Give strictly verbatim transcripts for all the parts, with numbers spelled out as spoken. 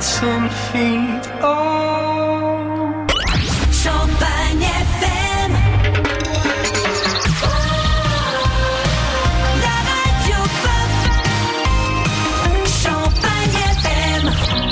some feet. Oh, Champagne F M. La radio pop. Champagne F M.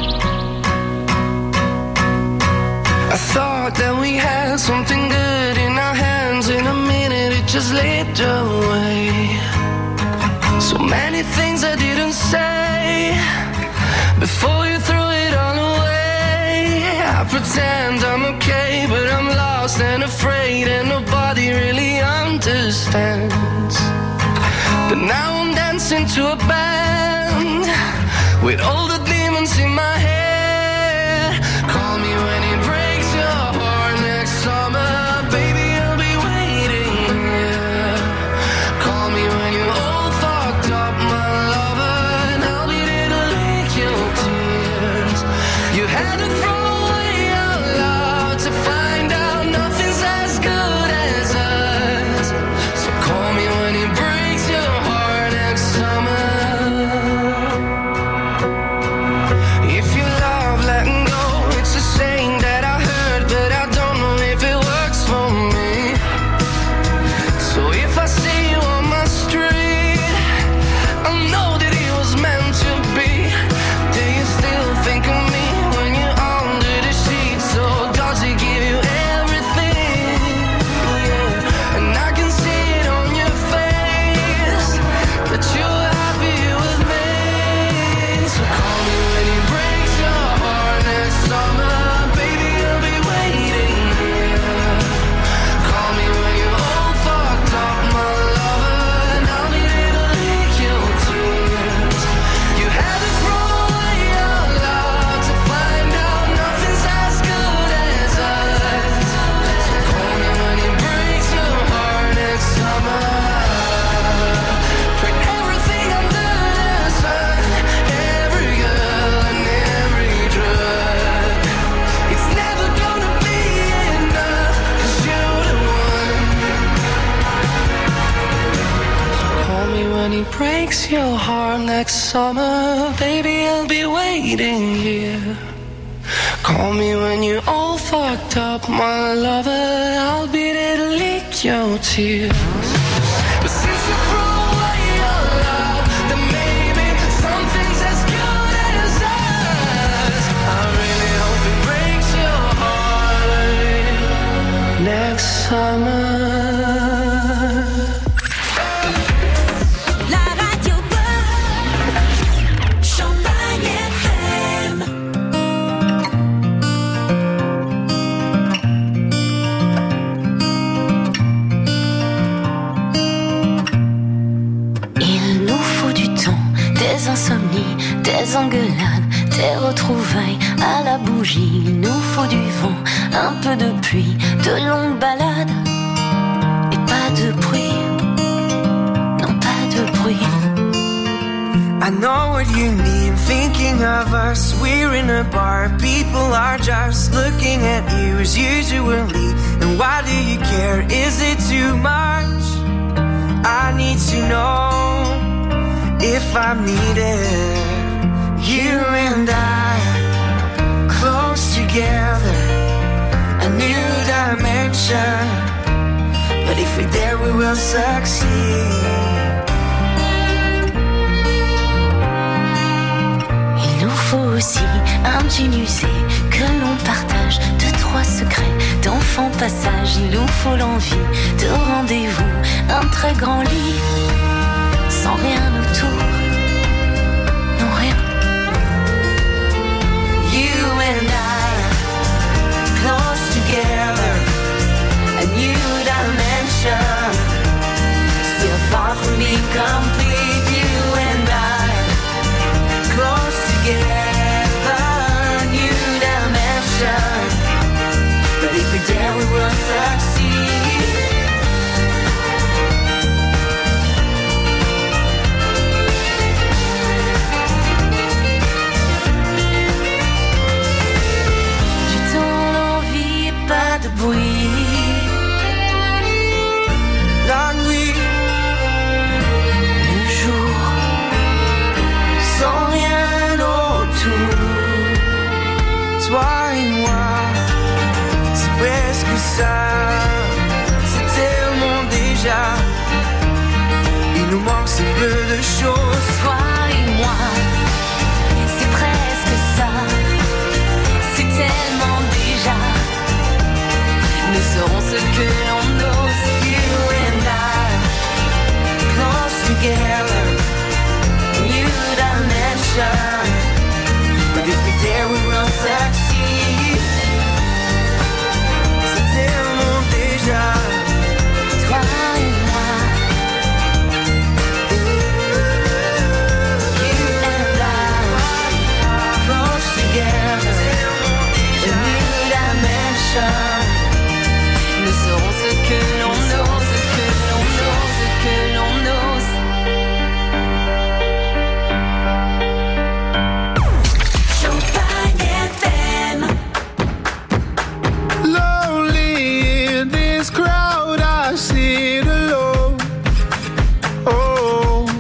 I thought that we had something good in our hands. In a minute it just slipped away. So many things I didn't say before you threw it all away. I pretend I'm okay, but I'm lost and afraid, and nobody really understands. But now I'm dancing to a band with all the demons in my head. Call me when it breaks your heart next summer, baby, I'll be waiting, yeah. Call me when you're all fucked up, my lover, and I'll be there to lick your tears. You had to throw away your love to find out nothing's as good as us. So call me when it breaks your heart next summer. If you love letting go, it's a saying that I heard, but I don't know if it works for me. So if I see you on my street, I know that it was meant to be. Do you still think of me when you're under the sheets? So does he give you everything? Yeah. And I can see it on your face that you're happy with me. So call me when he breaks your heart next summer, baby, I'll be waiting here. Call me when you're all fucked up, my lover, and I'll be there to lick your tears. You had to throw away your love to find out nothing's as good as us. So call me when he breaks your heart next summer. Put everything under the sun, every girl and every drug. It's never gonna be enough, 'cause you're the one. Call me when he breaks your heart next summer, baby, I'll be waiting here. Call me when you're all fucked up, my lover, I'll be there to lick your tears. But since you threw away your love, then maybe something's as good as us. I really hope it breaks your heart next summer. La radio pop. Champagne F M. Il nous faut du temps, des insomnies, des engueulades, des retrouvailles à la bougie. Il nous faut du vent, un peu de pluie, de longues balades et pas de bruit. Non, pas de bruit. I know what you mean, thinking of us. We're in a bar, people are just looking at you as usually. And why do you care? Is it too much? I need to know if I'm needed. You and I, close together, a new dimension. But if we're there, we will succeed. Il nous faut aussi un jean usé que l'on partage, deux, trois secrets d'enfant passage. Il nous faut l'envie de rendez-vous, un très grand lit, sans rien autour, non rien. You and I, close together, a new dimension. Still far from being complete. You and I, close together, new dimension. But if we're there, we will succeed. peu de choses. Toi et moi, c'est presque ça. C'est tellement déjà. Nous serons ce que l'on ose. You and I, close together, new dimension. But if we dare, we will succeed. C'est tellement déjà. Toi et moi, You and I, close together, a new dimension. nous serons ce que l'on ose, ce que l'on ose, ce que l'on ose. Champagne F M. Lonely in this crowd, I sit alone. Oh,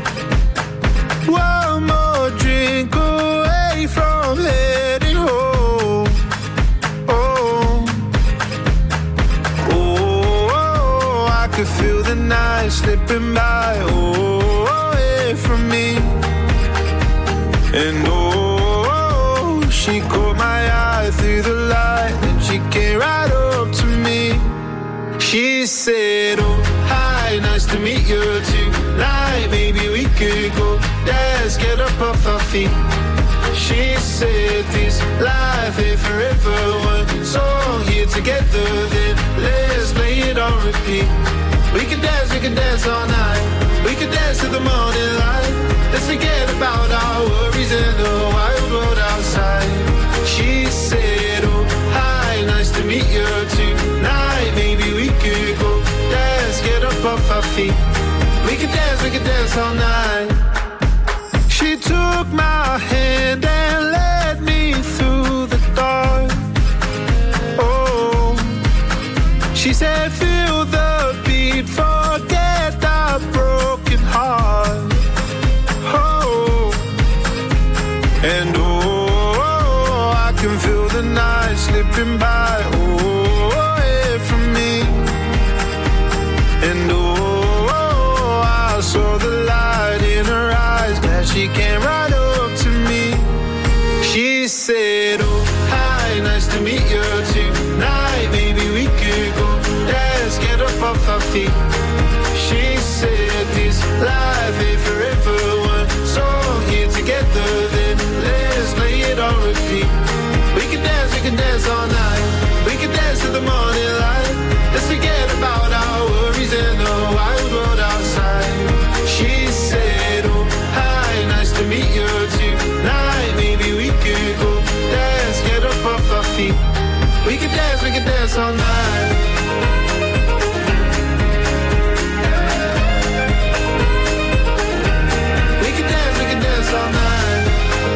one more drink away from heading home. Oh, oh, I could feel the night slipping by. Oh, away from me. And oh, she caught my eye through the light, and she came right up to me. She said, oh, hi, nice to meet you tonight. Maybe we could go dance, get up off our feet. She said, this life ain't forever. One song here together, then let's play it on repeat. We can dance, we can dance all night. We can dance to the morning light. Let's forget about our worries and the wild world outside. She said, oh, hi, nice to meet you tonight. Maybe we could go dance, get up off our feet. We can dance, we can dance all night. She took my hand and led me through the dark. Oh, she said, feel the beat, forget our broken heart. Oh, and oh, I can feel the night slipping by. Oh, away from me. And oh, I saw the light in her eyes. Glad she came right up to me. She said, oh, hi, nice to meet you tonight. Maybe we could go dance, get up off our feet. She said, this life ain't forever. One song here together, then let's play it on repeat. We can dance, we can dance all night. We can dance to the morning light. Let's forget about our worries and the wild world outside. She said, oh, hi, nice to meet you tonight. Maybe we could go dance, get up off our feet. We can dance, we can dance all night. We can dance, we can dance all night.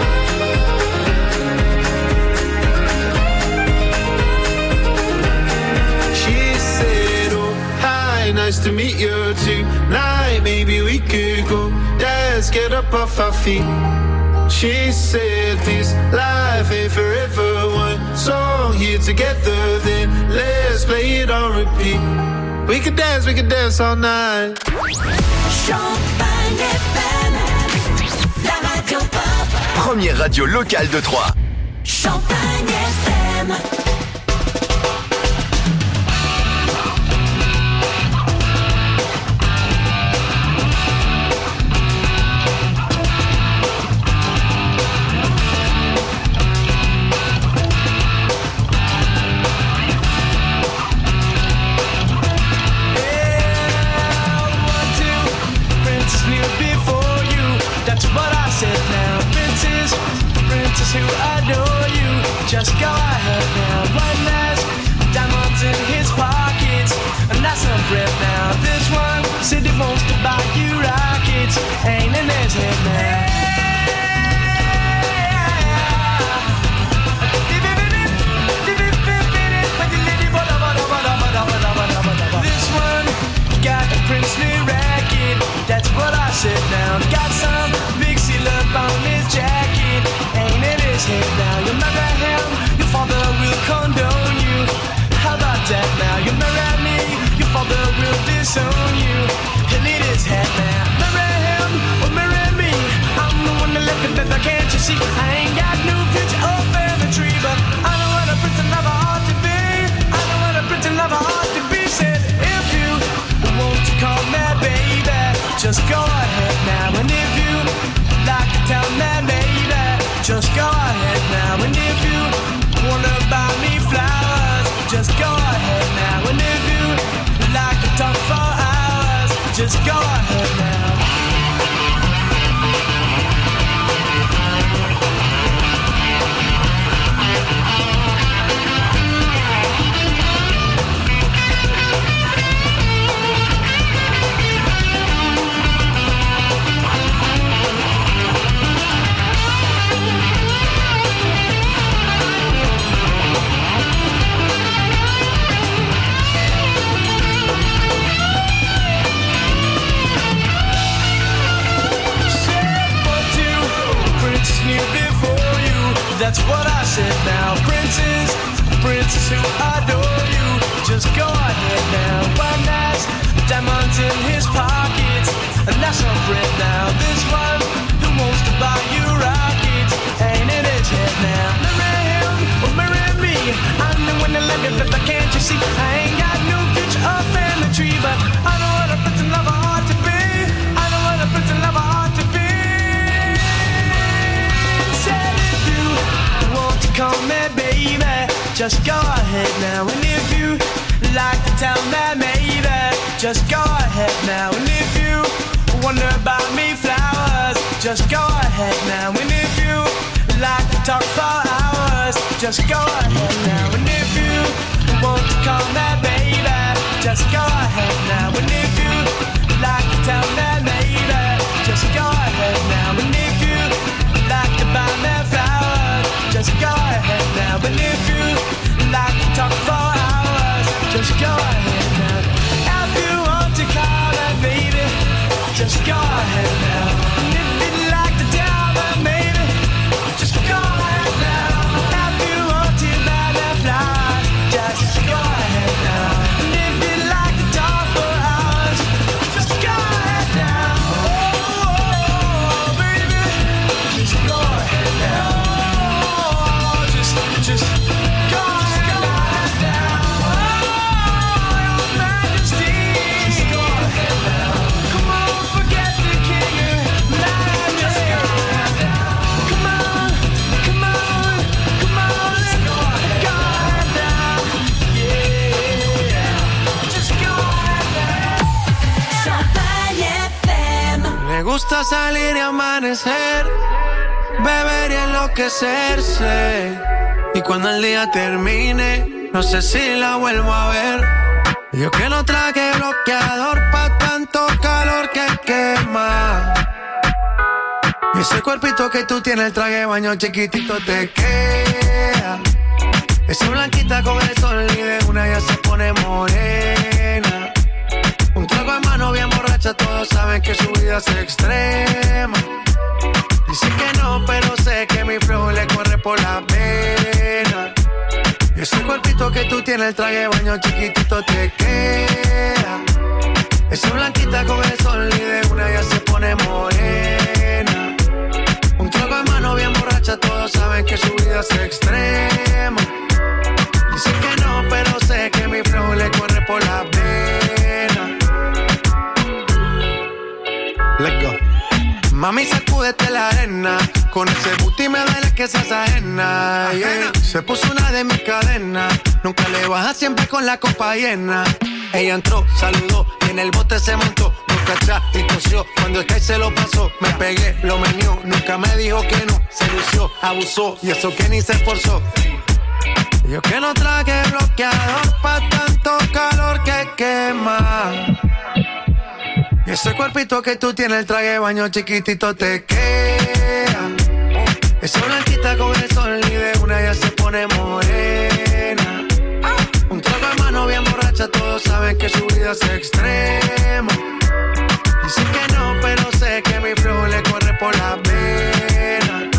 She said, oh, hi, nice to meet you tonight. Maybe we could go dance, get up off our feet. She said, this life ain't forever. One song here together, then let's play it on repeat. We can dance, we can dance all night. Champagne F M. La radio pop. Première radio locale de Troyes. Champagne F M. Who adore you, just go ahead now. One last diamonds in his pockets, and that's some breath now. This one said he wants to buy you rockets, ain't in his head now. This one got a princely racket, that's what I said now. Got some big seal up on his jacket, ain't in his head now. You marry him, your father will condone you. How about that now? You marry me, your father will disown you. He'll need his head now. Marry him, just go ahead now. That's what I said now. Princes, princes who adore you, just go ahead now. One has diamonds in his pockets, and that's on print now. This one who wants to buy you rockets, ain't in his head now. Marry him or marry me, I'm the one that love you, but can't you see? I ain't got no future or family tree, but I know what a prince and lover ought to be. I know what a prince and lover ought to be. Call me baby, just go ahead now. And if you like to tell me maybe, just go ahead now. And if you wonder about me flowers, just go ahead now. And if you like to talk for hours, just go ahead now. And if you want to call me baby, just go ahead now. And if you like to tell me maybe, just go ahead now. And if you like to buy me flowers, just go ahead now. But if you like to talk for hours, just go ahead now. If you want to call her baby, just go ahead now. And if you like to tell her maybe, just go ahead now. If you want to buy me flowers, just go ahead now. And if you like to talk for hours, just go ahead now. Oh, oh, oh baby, just go ahead now. Just go ahead now, oh, your majesty. Just go ahead now. Come on, forget the king and majesty. Just go ahead now. Come on, come on, come on, let's go ahead, go ahead now. Yeah, just go ahead now. Champagne F M. Me gusta salir y amanecer, beber y enloquecerse. Y cuando el día termine, no sé si la vuelvo a ver. Yo que no traje bloqueador pa' tanto calor que quema. Y ese cuerpito que tú tienes, el traje de baño chiquitito te queda. Esa blanquita con el sol y de una ya se pone morena. Un trago en mano bien borracha, todos saben que su vida es extrema. Dice que no, pero sé que mi flow le corre por la vena. Y ese cuerpito que tú tienes, el traje de baño chiquitito te queda. Esa blanquita con el sol y de una ya se pone morena. Un trago en mano bien borracha, todos saben que su vida es extrema. Dice que no, pero sé que mi flow le corre por la vena. Let's go. Mami, sacúdete la arena, con ese booty me duele que seas ajena, yeah. Se puso una de mis cadenas, nunca le baja siempre con la copa llena. Ella entró, saludó y en el bote se montó, nunca atrás y tosió, cuando el que se lo pasó, me pegué, lo menió, nunca me dijo que no, se lució, abusó y eso que ni se esforzó. Yo que no traje bloqueador pa' tanto calor que quema. Y ese cuerpito que tú tienes, el traje de baño chiquitito te queda. Esa blanquita con el sol y de una ya se pone morena. Un trago en mano bien borracha, todos saben que su vida es extrema. Dicen que no, pero sé que mi flow le corre por la vena.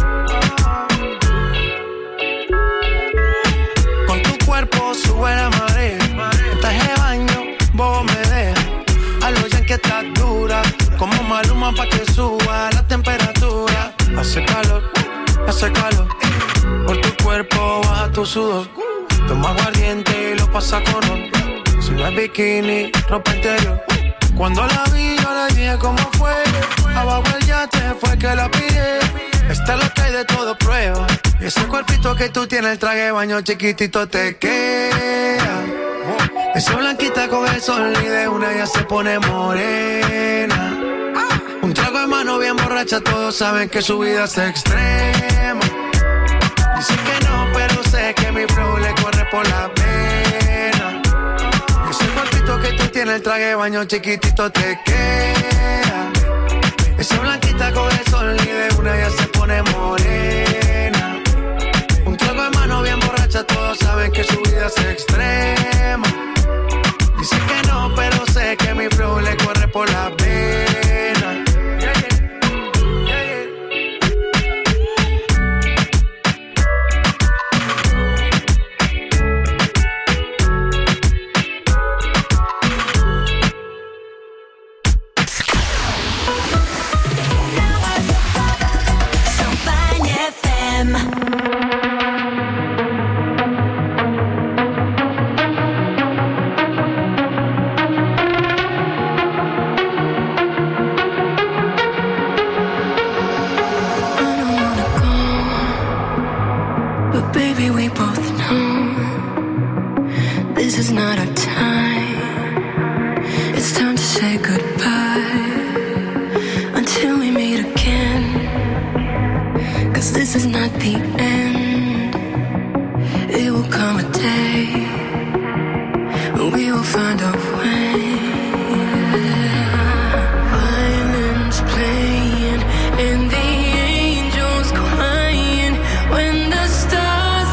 Con tu cuerpo sube la marea. El traje de baño, bobo me deja. A los yankees estás dura, como Maluma pa' que suba la temperatura. Hace calor, hace calor, por tu cuerpo baja tu sudor. Toma aguardiente y lo pasa con ron. Si no es bikini, ropa interior. Cuando la vi yo le dije cómo fue. Abajo el yate fue que la pillé. Esta es lo que hay de todo prueba. Y ese cuerpito que tú tienes, el traje de baño chiquitito te queda. Esa blanquita coge el sol y de una ya se pone morena. Un trago de mano bien borracha, todos saben que su vida es extrema. Dicen que no, pero sé que mi flow le corre por la pena. Ese cuerpito que tú tienes, el traje de baño chiquitito te queda. Esa blanquita coge el sol y de una ya se pone morena. Un trago de mano bien borracha, todos saben que su vida es extrema. Dicen que no, pero sé que mi flow le corre por la pena. Yeah, yeah. Yeah, yeah. Champagne F M. Baby, we both know this is not our time. It's time to say goodbye until we meet again. 'Cause this is not the end. It will come a day we will find our way. Violins playing and the angels crying when the stars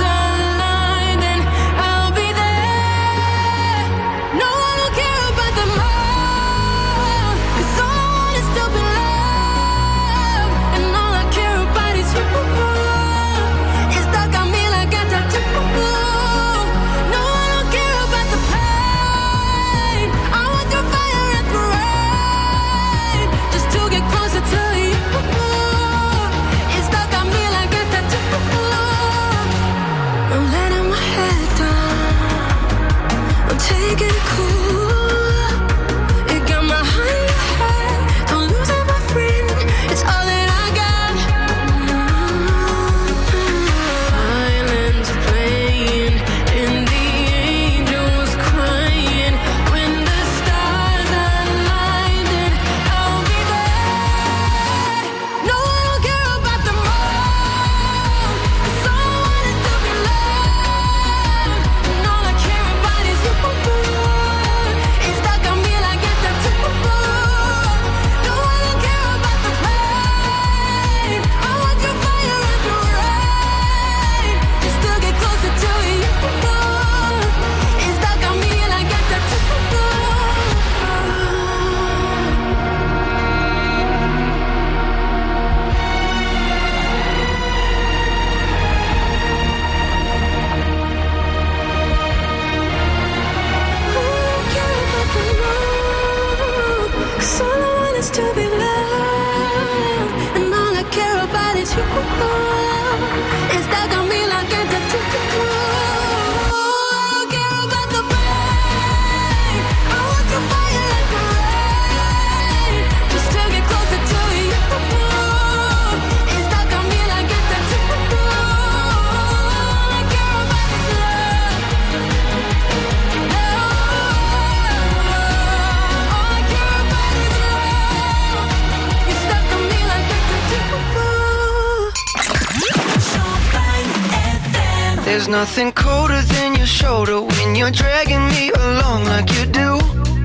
There's nothing colder than your shoulder when you're dragging me along like you do,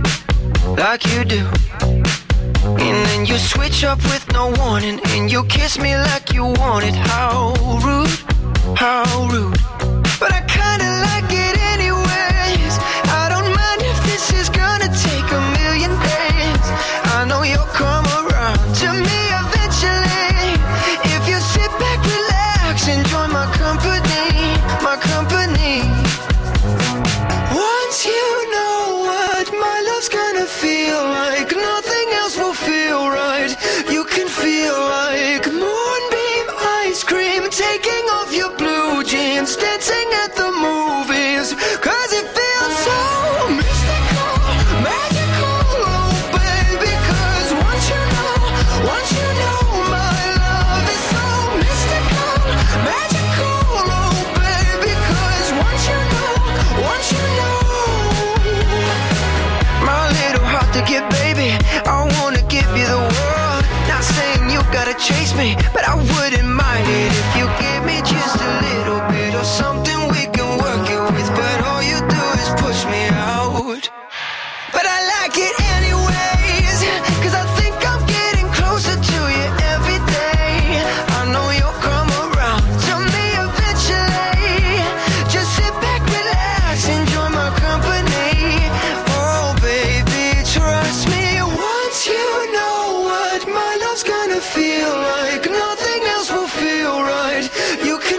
like you do. And then you switch up with no warning and you kiss me like you want it. How rude, how rude. But I kinda like it anyways. I don't mind if this is gonna take a million days. I know you'll come around to me eventually. If you sit back, relax, enjoy my company, my company. Once you know what my love's gonna feel like, nothing else will feel right. You can feel like moonbeam ice cream, taking off your blue jeans, dancing at the movies. Cause it feels so mystical, magical, oh baby. Cause once you know, once you know my love is so mystical, magical, oh baby. Cause once you know, once you know. took it, baby, I wanna give you the world. Not saying you gotta chase me, but I wouldn't mind it if you give me just a little bit of something we can work it with. But all you do is push me out. But I like it anyways, cause I think I'm getting closer to you every day. I know you'll come around to me eventually. Just sit back, relax, enjoy my company. Oh baby, trust me, once you know what my love's gonna feel like, nothing else will feel right. You can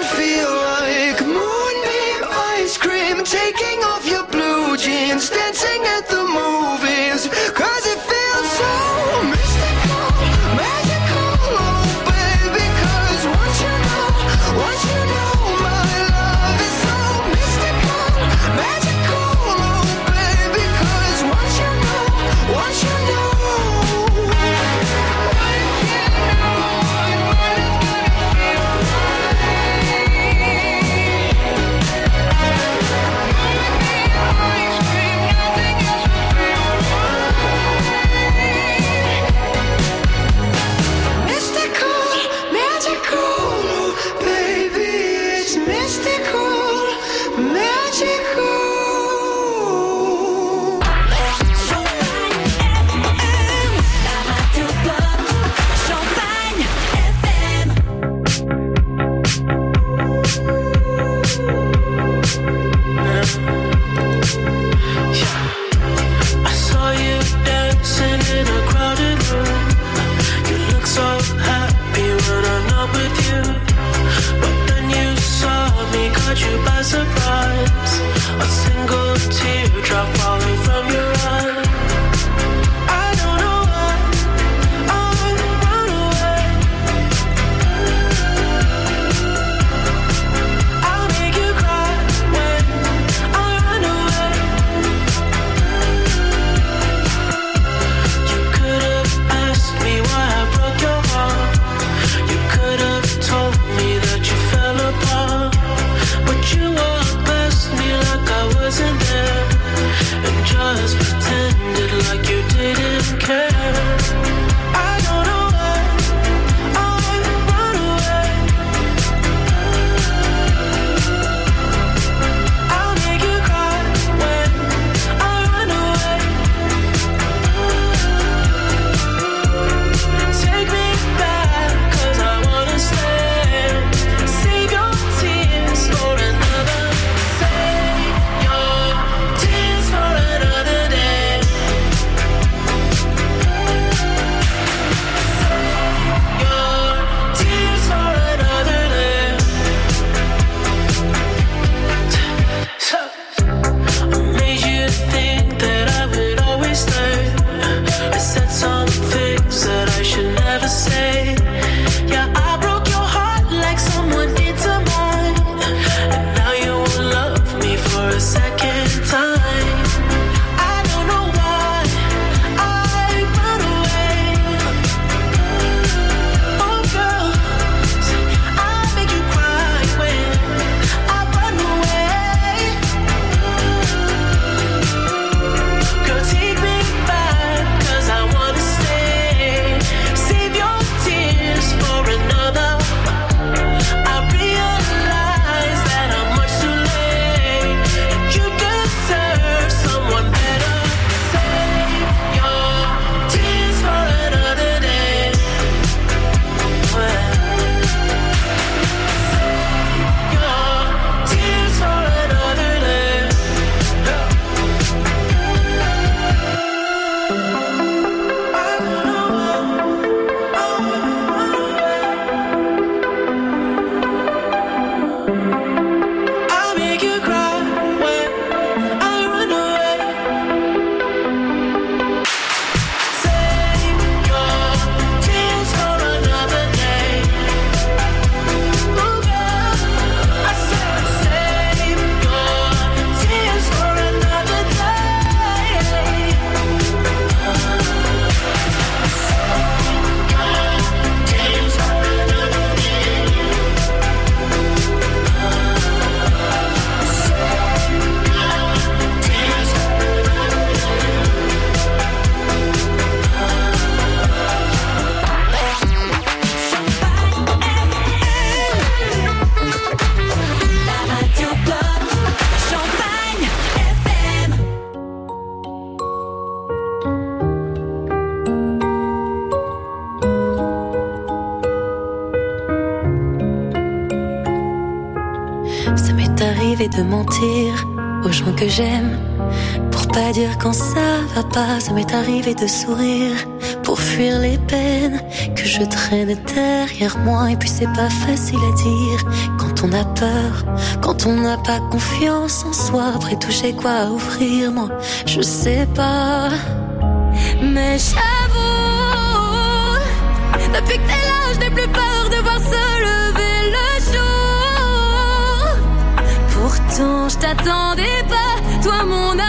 arrivé de mentir aux gens que j'aime. Pour pas dire quand ça va pas, ça m'est arrivé de sourire. Pour fuir les peines que je traîne derrière moi. Et puis c'est pas facile à dire quand on a peur, quand on n'a pas confiance en soi. Après tout j'ai quoi à offrir, moi je sais pas. Mais j'avoue, depuis que t'es là je n'ai plus peur de voir se lever le jour. Pourtant je t'attendais pas, toi mon amour.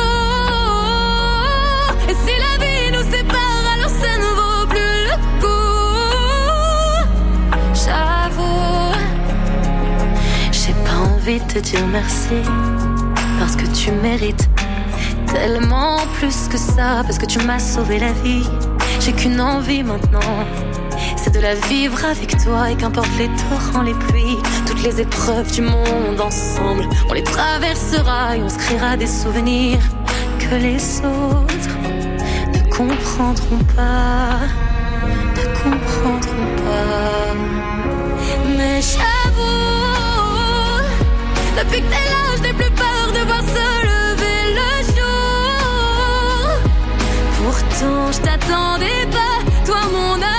Et si la vie nous sépare, alors ça ne vaut plus le coup. J'avoue, j'ai pas envie de te dire merci, parce que tu mérites tellement plus que ça, parce que tu m'as sauvé la vie. J'ai qu'une envie maintenant, c'est de la vivre avec toi. Et qu'importe les torrents, les pluies, toutes les épreuves du monde ensemble, on les traversera et on se créera des souvenirs que les autres ne comprendront pas, ne comprendront pas. Mais j'avoue, depuis que t'es là, je n'ai plus peur de voir se lever le jour. Pourtant je t'attendais pas, toi mon amour.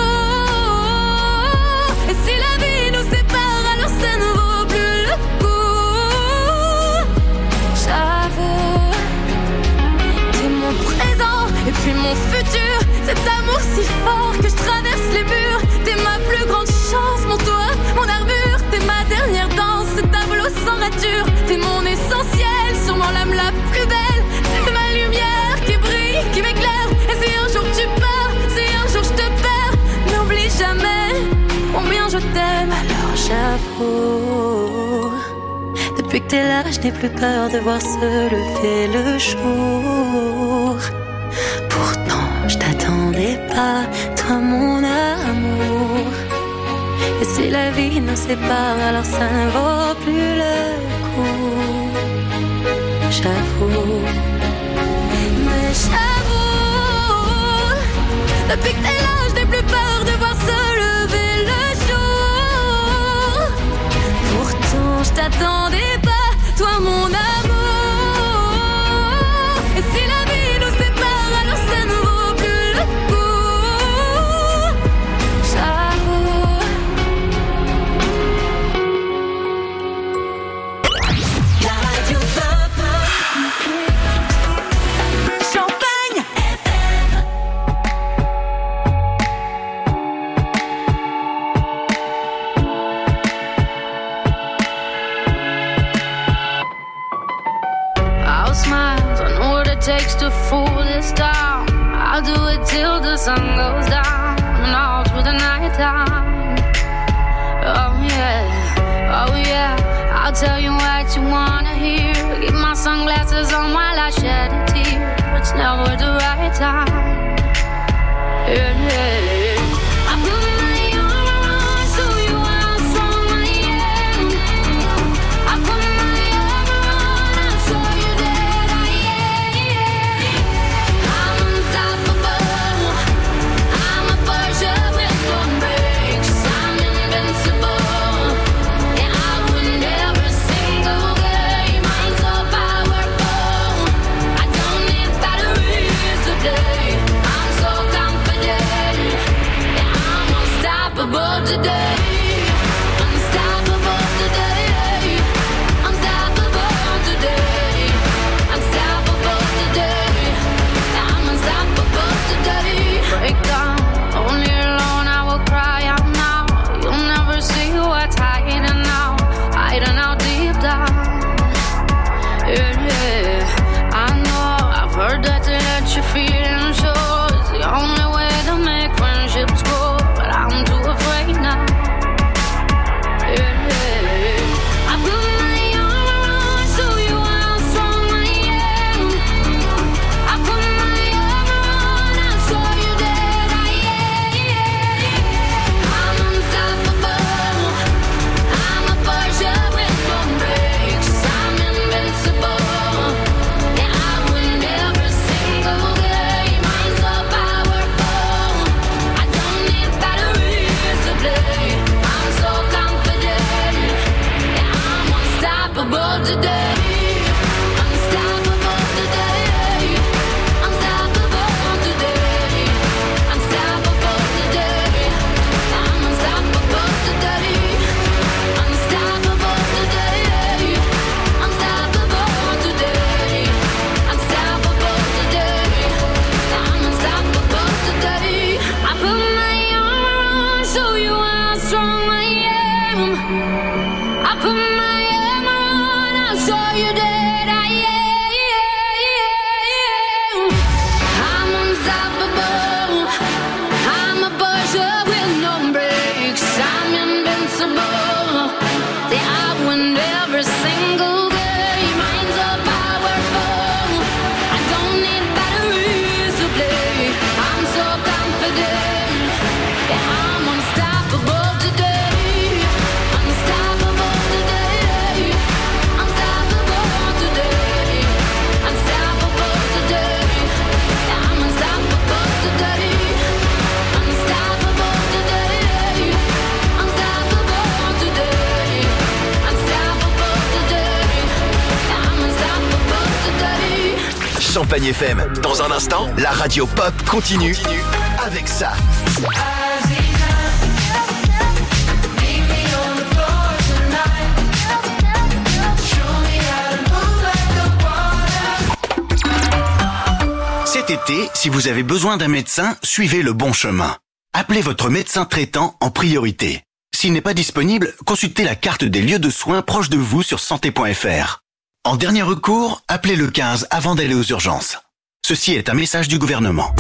Et si la vie nous sépare, alors ça ne vaut plus le coup. J'avoue, t'es mon présent et puis mon futur. Cet amour si fort que je traverse les murs. T'es ma plus grande chance, mon toit, mon armure. T'es ma dernière danse, ce tableau sans rature. T'es mon essentiel, sûrement l'âme la plus belle. T'es ma lumière qui brille, qui m'éclaire. Et si un jour tu pars, si un jour je te perds, n'oublie jamais combien je t'aime. Alors j'avoue, depuis que t'es là, je n'ai plus peur de voir se lever le jour. Pourtant je t'attendais pas, toi mon amour. Et si la vie nous sépare, alors ça ne vaut plus le coup. J'avoue, mais j'avoue, depuis que t'es là, je n'ai plus peur de voir se lever le jour. Pourtant je t'attendais pas, toi mon amour. Et si la vie nous sépare, alors ça ne vaut plus le coup. J'avoue. La radio Papa. Champagne F M. I'll smile, I know what it takes to fool this town. I'll do it till the sun goes down and all through the night time. Oh yeah, oh yeah, I'll tell you what you wanna hear. Keep my sunglasses on while I shed a tear. It's never the right time. Yeah, yeah, yeah. I put my arm around, show you how strong I am. I put my arm around, I'll show you that I am. I'm unstoppable. I'm a Porsche with no brakes. I'm invincible. Yeah, I win every single game. I'm so powerful. I don't need batteries today. I'm so confident. Champagne F M. Dans un instant, la radio pop continue avec ça. Cet été, si vous avez besoin d'un médecin, suivez le bon chemin. Appelez votre médecin traitant en priorité. S'il n'est pas disponible, consultez la carte des lieux de soins proches de vous sur santé point f r. En dernier recours, appelez le quinze avant d'aller aux urgences. Ceci est un message du gouvernement.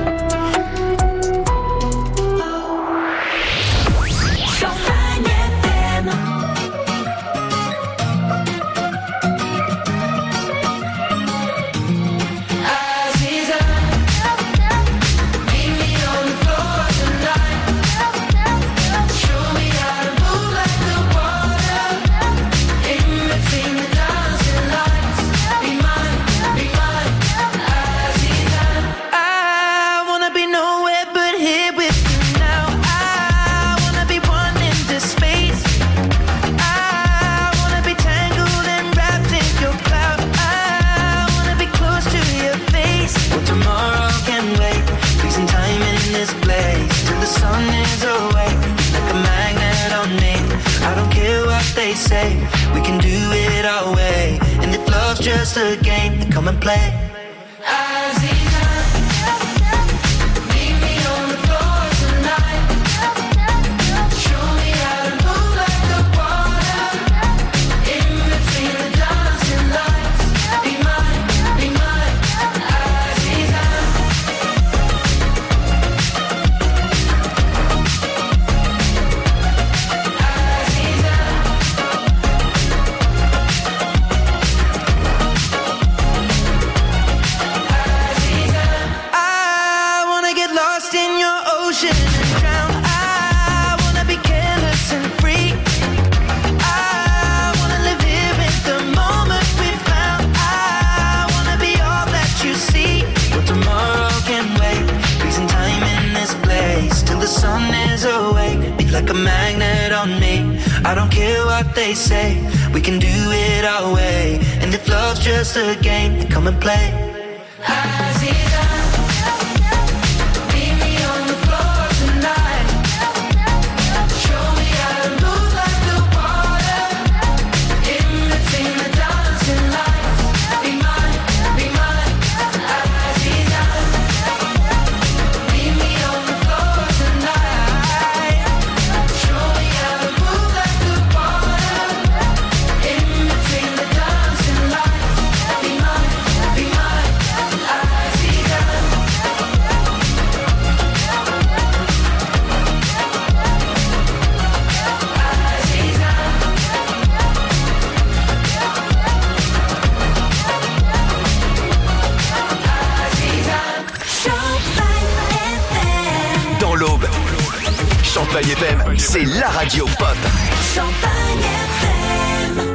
Say we can do it our way, and if love's just a game, then come and play. They say we can do it our way, and if love's just a game, then come and play. Champagne F M, c'est la radio pop. Champagne F M.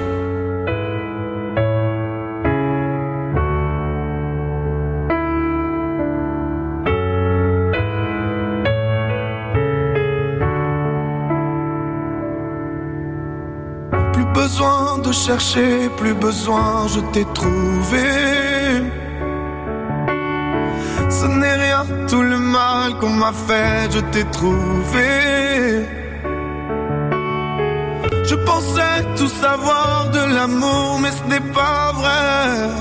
Plus besoin de chercher, plus besoin, je t'ai trouvé. Ce n'est rien, tout le mal qu'on m'a fait, je t'ai trouvé. Je pensais tout savoir de l'amour, mais ce n'est pas vrai.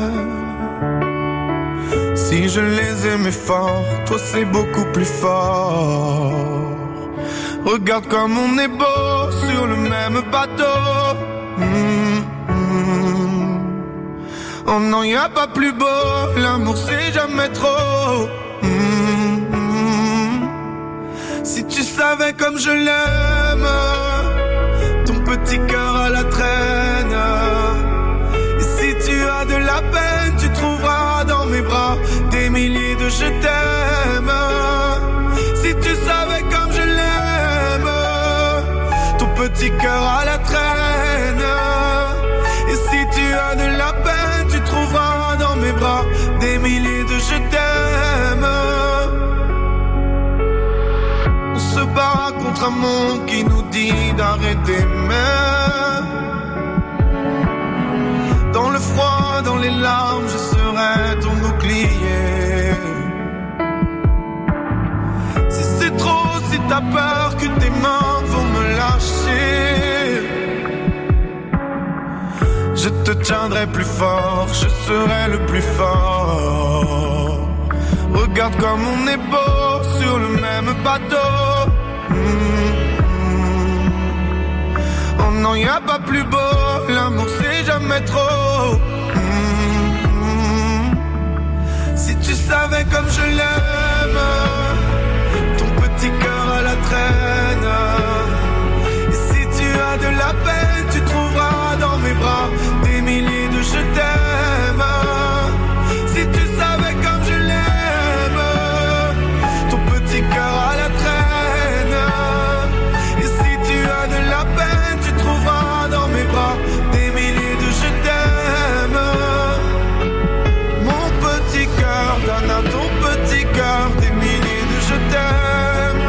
Si je les aimais fort, toi c'est beaucoup plus fort. Regarde comme on est beau sur le même bateau. Mmh, mmh. Oh non, y a pas plus beau, l'amour c'est jamais trop. Mmh, mmh. Si tu savais comme je l'aime, ton petit cœur à la traîne. Et si tu as de la peine, tu trouveras dans mes bras des milliers de je t'aime. Si tu savais comme je l'aime, ton petit cœur à la traîne. Et si tu as de la peine, tu trouveras dans mes bras des milliers de je t'aime. On se bat contre un monde qui nous dit d'arrêter, mais dans le froid, dans les larmes, je serai ton crier. Si c'est trop, si t'as peur que tes mains vont me lâcher, je te tiendrai plus fort, je serai le plus fort. Regarde comme on est beau sur le même bateau. Mmh. Oh non, y a pas plus beau, l'amour c'est jamais trop. Mmh. Si tu savais comme je l'aime, ton petit cœur à la traîne. Et si tu as de la peine, tu trouveras dans mes bras des milliers de je t'aime. Si tu savais comme je l'aime, ton petit cœur à la traîne. Et si tu as de la peine, tu trouveras dans mes bras des milliers de je t'aime. Mon petit cœur donne à ton petit cœur des milliers de je t'aime.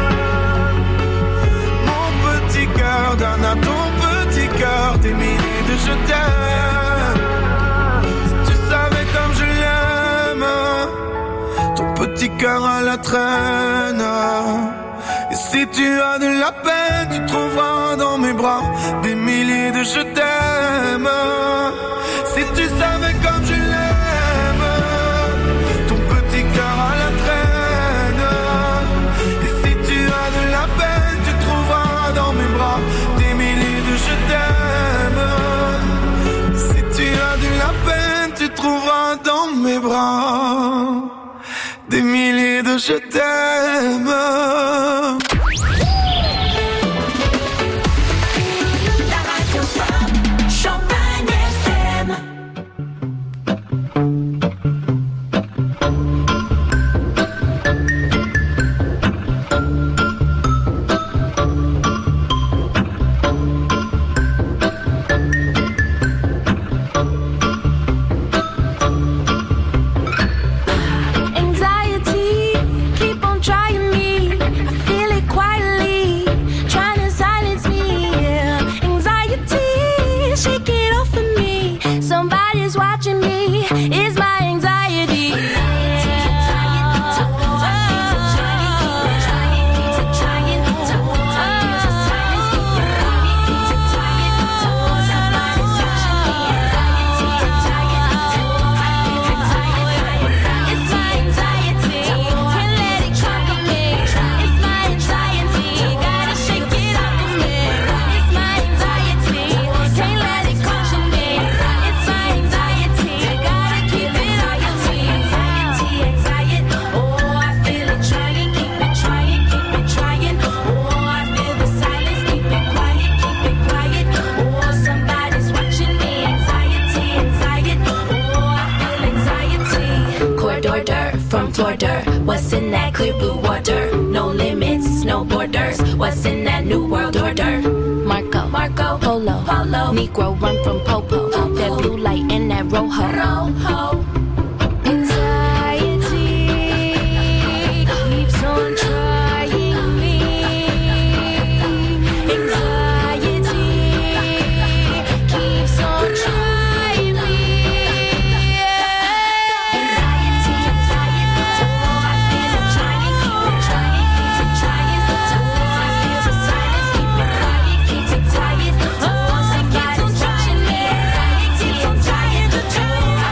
Mon petit cœur donne à ton petit cœur des milliers de je t'aime. Si tu savais comme je l'aime, ton petit cœur à la traîne. Et si tu as de la peine, tu trouveras dans mes bras des milliers de je t'aime. Si tu savais comme je l'aime, ton petit cœur à la traîne. Et si tu as de la peine, tu trouveras dans mes bras des milliers de je t'aime. Si tu as de la peine, tu trouveras dans mes bras des milliers de je t'aime. What's in that clear blue water? No limits, no borders. What's in that new world order? Marco, Marco, Polo, Polo. Negro run from Popo. Popo. That blue light and that rojo. Rojo. Anxiety keeps on trying me. Anxiety keeps on trying me. Anxiety, anxiety. Oh, I feel I'm trying, keep it trying, keep it trying. Oh, I feel the silence, keep it quiet, keep it quiet. Oh, somebody's watching me. Anxiety, I'm trying to do.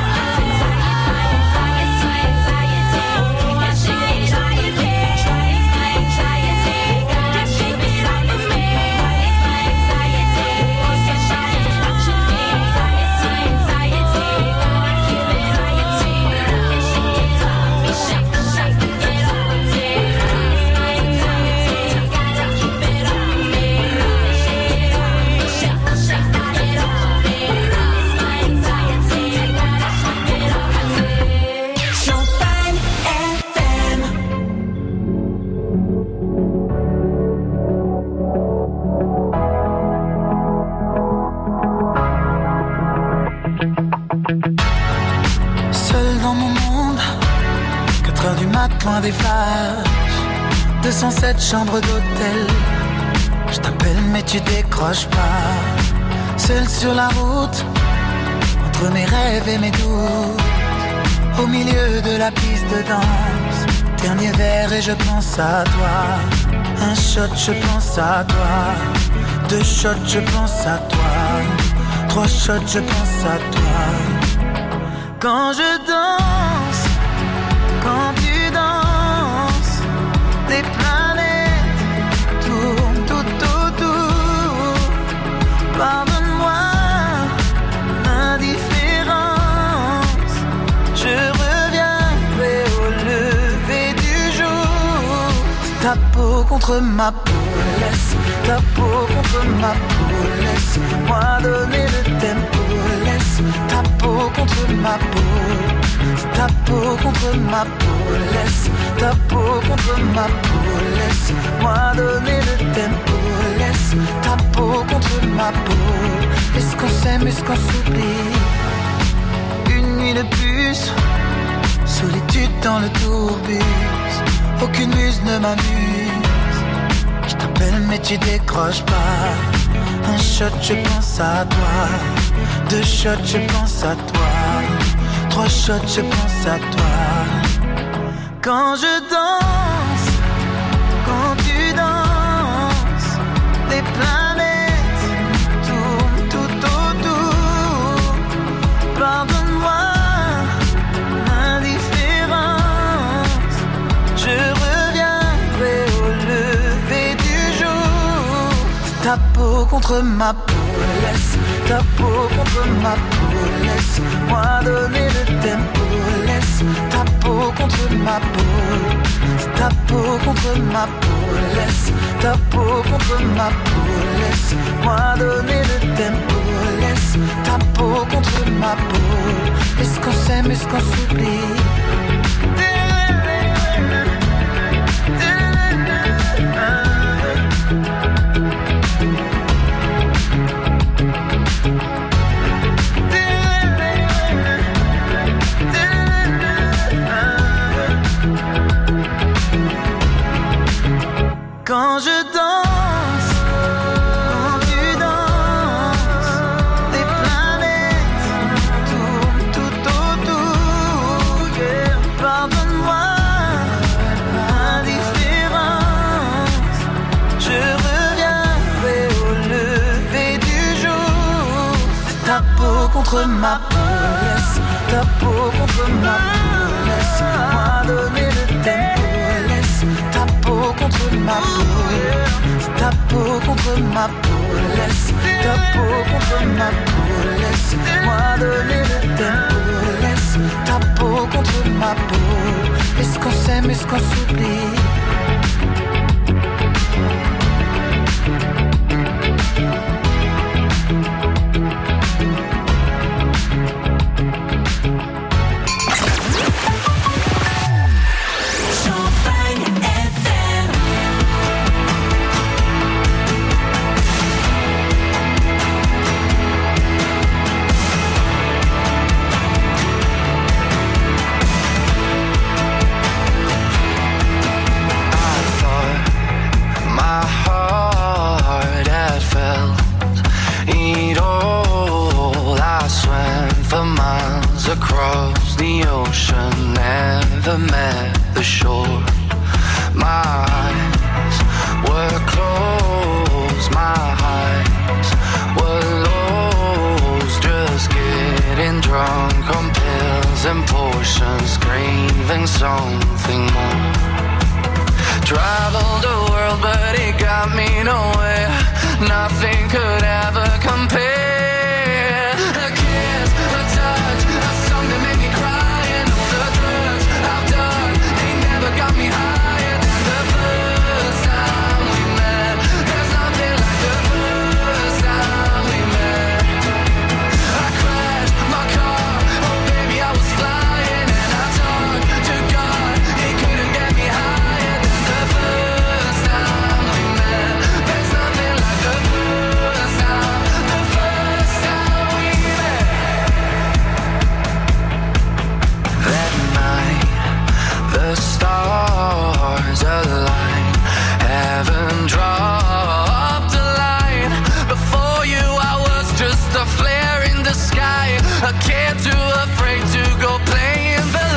Loin des flashs, deux cent sept chambres d'hôtel. Je t'appelle mais tu décroches pas. Seul sur la route, entre mes rêves et mes doutes, au milieu de la piste de danse. Dernier verre et je pense à toi. Un shot, je pense à toi. Deux shots, je pense à toi. Trois shots, je pense à toi. Quand je danse, quand tu danses, des planètes tournent tout autour. Pardonne-moi l'indifférence, je reviendrai au lever du jour. Ta peau contre ma peau, laisse ta peau contre ma peau, laisse-moi donner le tempo, laisse ta peau contre ma peau, ta peau contre ma peau, laisse ta peau contre ma peau, laisse-moi donner le tempo, laisse ta peau contre ma peau. Est-ce qu'on s'aime, est-ce qu'on s'oublie? Une nuit de plus, solitude dans le tourbus, aucune muse ne m'amuse. Je t'appelle mais tu décroches pas. Un shot, je pense à toi. Deux shots, je pense à toi. Trois shots, je pense à toi. Quand je danse, quand tu danses, les planètes tournent tout autour. Pardonne-moi l'indifférence, je reviendrai au lever du jour. Ta peau contre ma peau, laisse ta peau contre ma peau, laisse-moi donner le tempo, laisse ta peau contre ma peau, ta peau contre ma peau, laisse ta peau contre ma peau, laisse-moi donner le tempo, laisse ta peau contre ma peau. Est-ce qu'on s'aime, est-ce qu'on s'oublie? Quand je danse, quand tu danses, les planètes tournent tout autour. Yeah. Pardonne-moi l'indifférence, je reviendrai au lever du jour. Ta peau contre ma peau, laisse ta peau contre ma peau, laisse-moi donner le tempo, laisse ta peau contre ma peau, ta peau contre ma peau, laisse ta peau contre ma peau, laisse-moi donner le tempo, laisse ta peau contre ma peau. Est-ce qu'on s'aime, est-ce qu'on s'oublie? Across the ocean, never met the shore. My eyes were closed, my eyes were lost, just getting drunk on pills and potions, craving something more. Traveled the world but it got me nowhere, nothing could ever compare. A kiss, a touch, a song that made me cry, and all the drugs I've done, they never got me higher than the first time we met. There's nothing like the first time we met. I crashed my car, oh baby I was flying, and I talked to God, he couldn't get me higher than the first time we met. There's nothing like the first time, the first time we met. That night, the stars aligned, heaven dropped a line. Before you I was just a flare in the sky, a kid too afraid to go play in the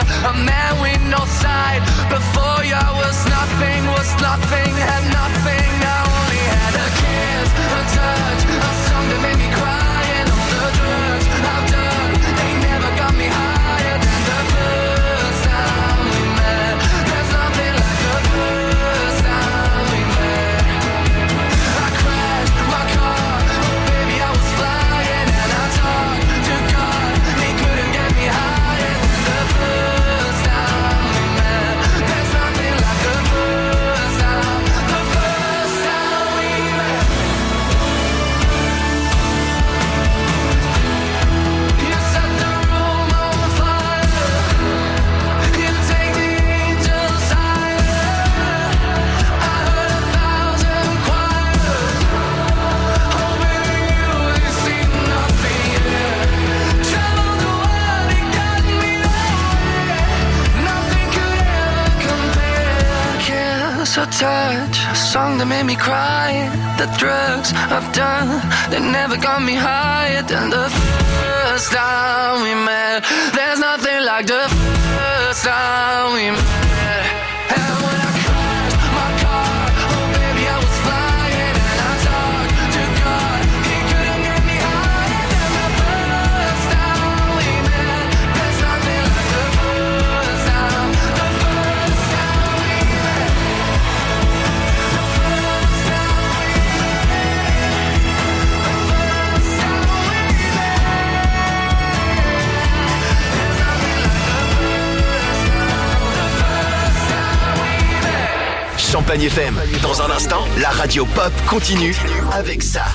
a man with no side. Before you I was nothing, was nothing, had nothing. I only had a kiss, a touch, a song that made me cry. And all the drugs I've done, they never got me higher than the first time we met. There's nothing like the first time we met. I crashed my car, oh baby I was flying. And I talked to God, he couldn't get me higher than the first time we met. There's nothing like the first time, the first time we met. You set the room on fire, you take the angels higher. I heard a thousand choirs, oh baby you ain't seen nothing yet. Traveled the world, it got me away. Nothing could ever compare. Kiss or touch, a song that made me cry. The drugs I've done, they never got me higher than the first time we met. There's nothing like the first time we met. And when I crashed my car, oh baby I was flying. And I talked to God, he couldn't get me higher than the first time we met. There's nothing like the first time, the first time we met. The first time we met. The first time we met. There's nothing like the first time, the first time we met. Champagne F M. Dans un instant, la radio pop continue avec ça.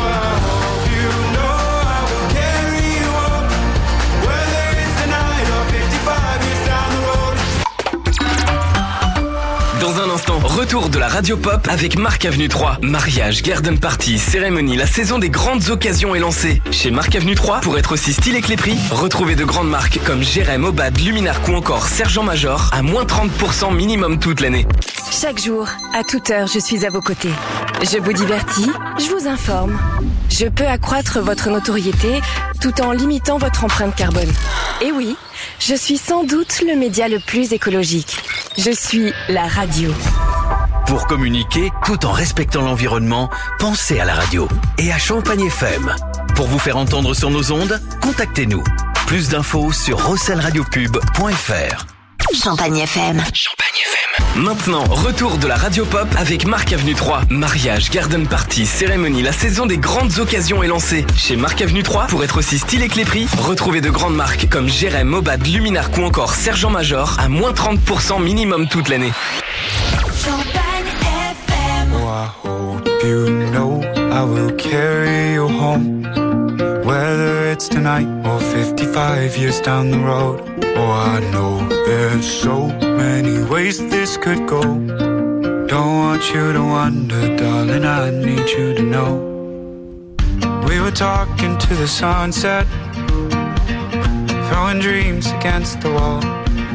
Dans un instant, retour de la radio pop avec Marc Avenue trois. Mariage, garden party, cérémonie, la saison des grandes occasions est lancée. Chez Marc Avenue trois, pour être aussi stylé que les prix, retrouvez de grandes marques comme Jérém, Obad, Luminarc ou encore Sergent Major à moins trente pour cent minimum toute l'année. Chaque jour, à toute heure, je suis à vos côtés. Je vous divertis, je vous informe. Je peux accroître votre notoriété tout en limitant votre empreinte carbone. Et oui, je suis sans doute le média le plus écologique. Je suis la radio. Pour communiquer tout en respectant l'environnement, pensez à la radio et à Champagne F M. Pour vous faire entendre sur nos ondes, contactez-nous. Plus d'infos sur rossel radio pub point f r. Champagne F M. Champagne F M. Maintenant, retour de la radio pop avec Marc Avenue trois. Mariage, garden party, cérémonie, la saison des grandes occasions est lancée. Chez Marc Avenue trois, pour être aussi stylé que les prix, retrouvez de grandes marques comme Jérém, Obad, Luminarc ou encore Sergent Major à moins trente pour cent minimum toute l'année. Champagne F M. Oh, I hope you know I will carry you home. Whether it's tonight or fifty-five years down the road. Oh, I know there's so many ways this could go. Don't want you to wonder, darling, I need you to know. We were talking to the sunset, throwing dreams against the wall.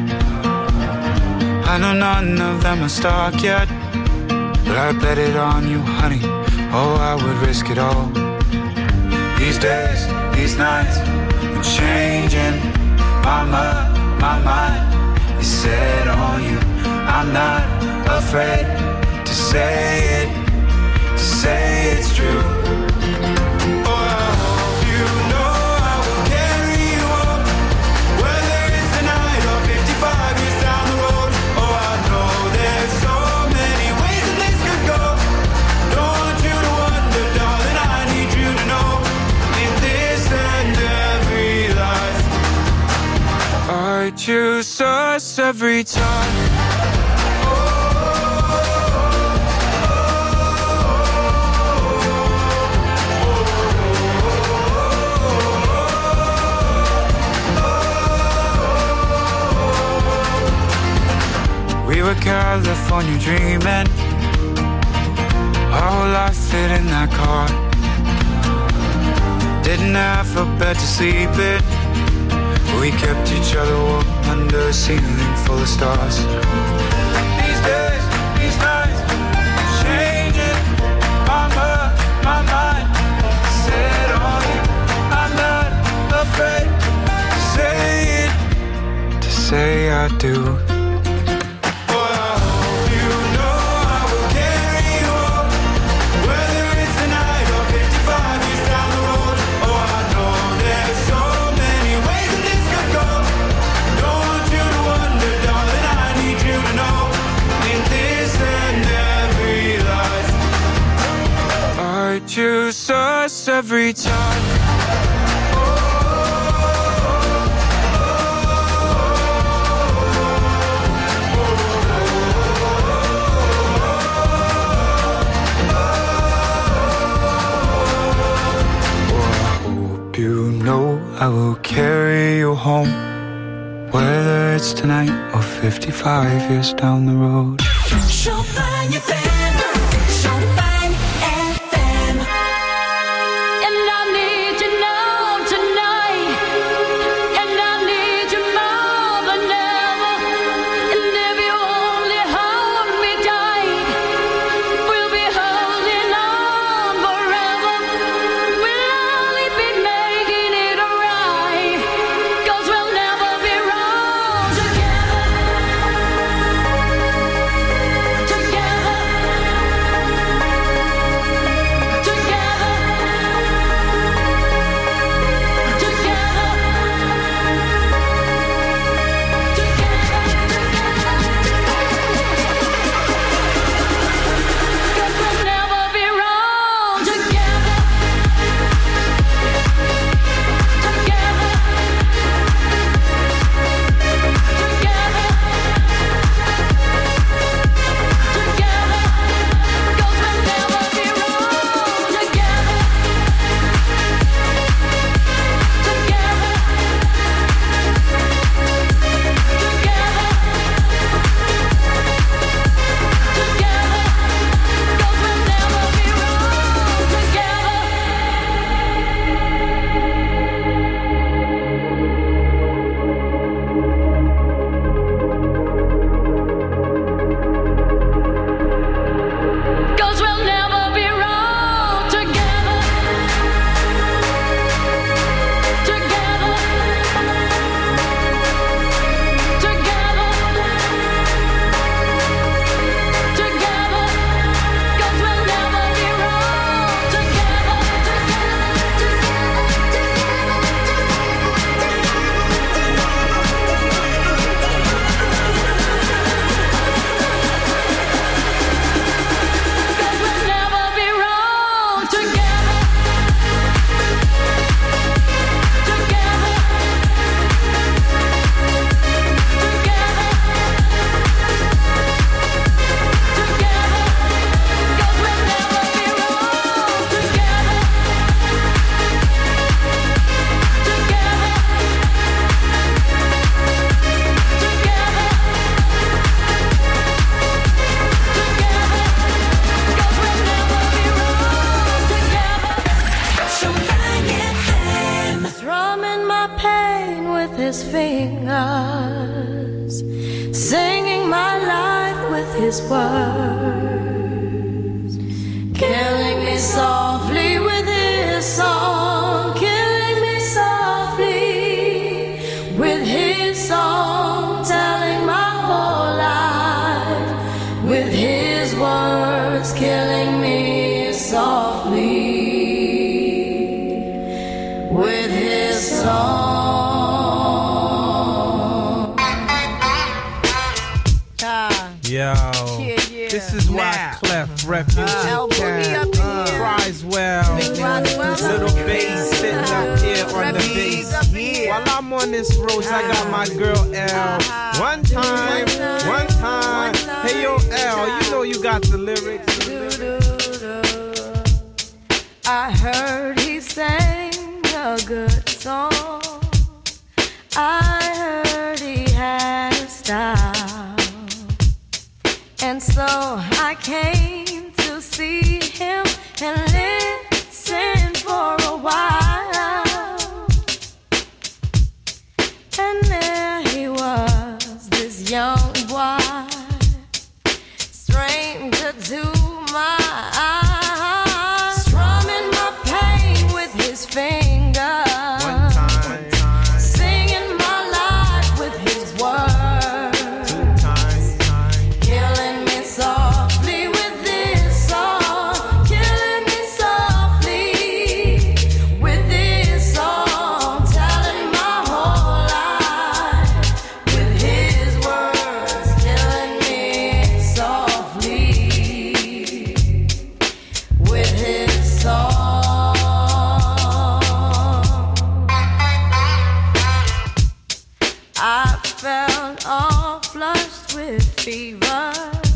I know none of them are stuck yet, but I bet it on you, honey. Oh, I would risk it all. These days, these nights, I'm changing my mind, my mind is set on you. I'm not afraid to say it, to say it's true. Oh, I hope you know I will carry you home. Whether it's tonight or fifty-five years down the road. Oh, I know there's so many ways that this could go. Don't want you to wonder, darling, I need you to know. In this and every life, I choose us every time. We were California dreaming, our whole life fit in that car. Didn't have a bed to sleep in, we kept each other warm under a ceiling full of stars. These days, these nights, changing my mind, my mind set on you. I'm not afraid to say it, to say I do. I choose us every time. You know I will carry you home, whether it's tonight or fifty-five years down the road. Champagne F M, Champagne F M. And I need you now tonight, and I need you more than ever. And if you only hold me tight, we'll be holding on forever. We'll only be making it right, 'cause we'll never be wrong together. Together. his fingers, singing my life with his words, killing me softly with his song, killing me softly with his song, telling my whole life with his words, killing me softly with his song. Yo, yeah, yeah. This is why Clef Refuge uh, Cat cries well. Little bass sitting up here on the bass. While I'm on this road, I got my girl L. One time, one time. Hey yo, L, you know you got the lyrics. I heard he sang a good song. I heard he had a style. And so I came to see him and listen for a while. And there he was, this young boy, stranger to my eyes, strumming my pain with his fingers, one time, one time. Singing my life with his words. flushed with fever,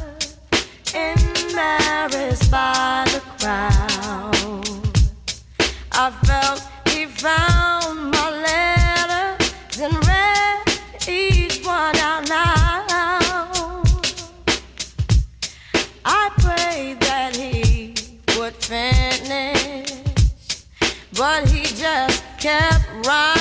embarrassed by the crowd. I felt he found my letters and read each one out loud. I prayed that he would finish, but he just kept writing.